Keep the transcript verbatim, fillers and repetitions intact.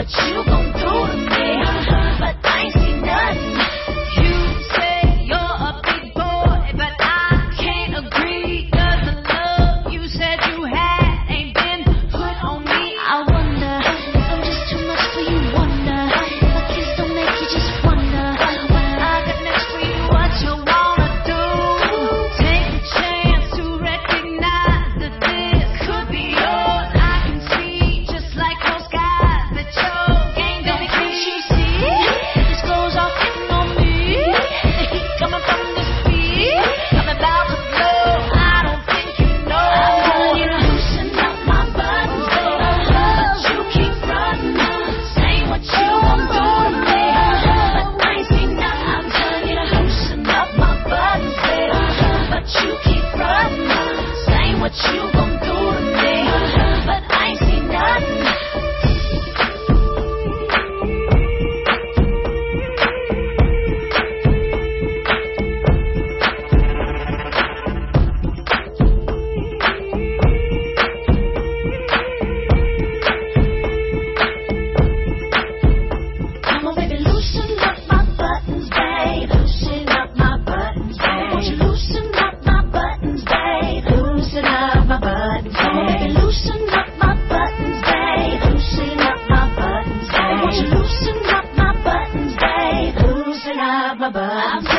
you gon' do to me? But I ain't seen nothing. You say you're a big boy, but I can't agree. 'Cause the love you said you had ain't been put on me. I wonder if I'm just too much for you. Wonder if a kiss don't make you just wonder what I got next for you. What you wanna do? Take a chance to recognize that this could be yours. I can see just like those guys that your game don't can't you see? This goes off hitting on me. The heat coming from this beat. I'm about to blow. I don't think you know. I'm telling you to loosen up my buttons, baby, but you keep running. Saying what you gon' do to me, but I ain't seen nothing. I'm telling you to loosen up my buttons, baby, but you keep running. Saying what you gon' do to me, but I ain't seen nothing. Come on, baby, loosen up my buttons, babe. Loosen up my buttons, babe. Won't you loosen up my buttons, babe? Loosen up my buttons, babe. Come on, baby, loosen up my buttons, babe. Loosen up my buttons, babe. Won't you loosen up my buttons, babe? Loosen up my buttons.